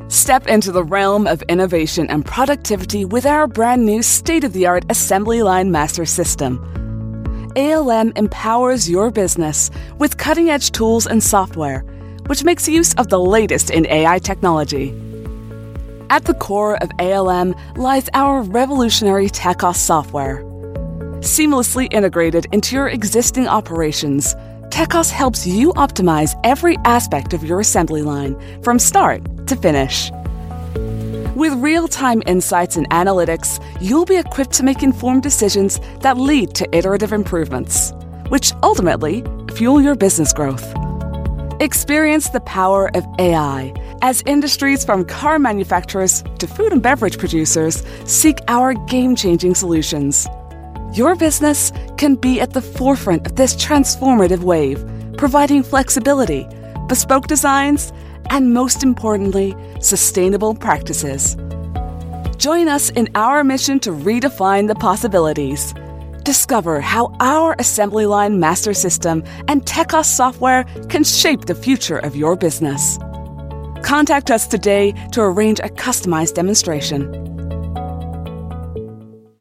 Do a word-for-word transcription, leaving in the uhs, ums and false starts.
Step into the realm of innovation and productivity with our brand new state-of-the-art assembly line master system. A L M empowers your business with cutting-edge tools and software, which makes use of the latest in A I technology. At the core of A L M lies our revolutionary TechOS software. Seamlessly integrated into your existing operations, TechOS helps you optimize every aspect of your assembly line from start to finish. With real-time insights and analytics, you'll be equipped to make informed decisions that lead to iterative improvements, which ultimately fuel your business growth. Experience the power of A I as industries from car manufacturers to food and beverage producers seek our game-changing solutions. Your business can be at the forefront of this transformative wave, providing flexibility, bespoke designs, and most importantly, sustainable practices. Join us in our mission to redefine the possibilities. Discover how our assembly line master system and TechOS software can shape the future of your business. Contact us today to arrange a customized demonstration.